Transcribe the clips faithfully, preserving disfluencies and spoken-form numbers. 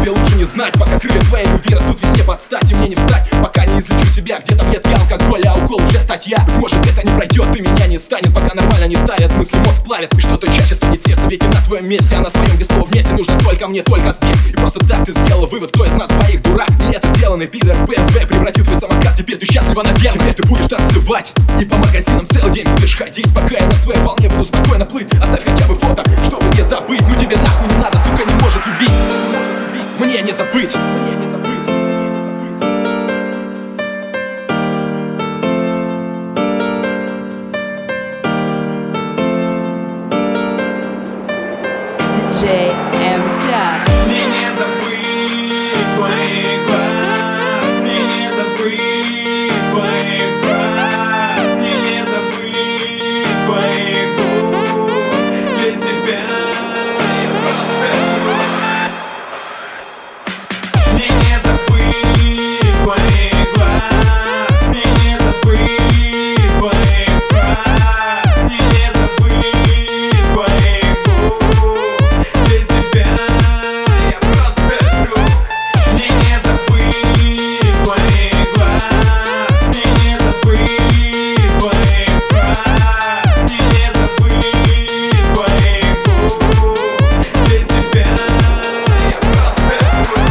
тебе лучше не знать, пока крылья твои любви растут везде под стать. И мне не встать, пока не излечу себя. Где таблетки алкоголя, а укол уже статья. Может это не пройдет, и меня не станет, пока нормально не ставят. Мысли мозг плавят, и что-то чаще станет сердце. Веки на твоем месте, а на своем без слов вместе. Нужно только мне, только здесь. И просто так ты сделал вывод, кто из нас двоих дурак. И этот деланный пидор в бэ эм вэ превратит твой самокат. Теперь ты счастлива, наверное, теперь ты будешь танцевать и по магазинам целый день будешь ходить. Пока я на своей волне буду спокойно плыть. Оставь хотя бы фото, чтобы не забыть. Ну тебе нахуй не надо, сука, не может любить. Мне не забыть. Мне не забыть. диджей эм ти ар. Мне не забыть твоих глаз, мне не забыть твоих фраз, мне не забыть твоих губ. Для тебя я просто друг. Мне не забыть твоих глаз, мне не забыть твоих фраз, мне не забыть твоих губ. Для тебя я просто друг. Мне не забыть твоих глаз, мне не забыть твоих фраз, мне не забыть твоих губ. Для тебя я просто друг.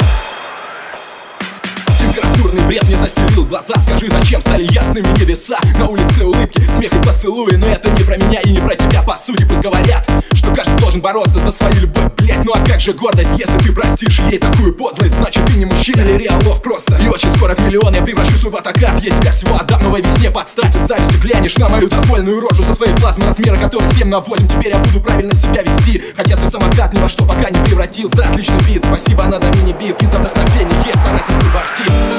Температурный бред мне застелил глаза. Скажи, зачем стали ясными небеса? На улице улыбки, смех и поцелуи. Но это не про меня и не про тебя, по сути. Пусть говорят, что каждый должен бороться за свою любовь, блять. Ну а как же гордость, если ты простишь ей такую подлость? Значит ты не мужчина или реалов просто. И очень скоро в миллион я превращусь в атакат. Я себя всего отдам новой весне под стать. И с завистью глянешь на мою довольную рожу со своей плазмой размера, который семь на восемь. Теперь я буду правильно себя вести, хотя свой самокат ни во что пока не превратил. За отличный вид, спасибо, надо мини-бит. И за вдохновение, соратник, ты в архив.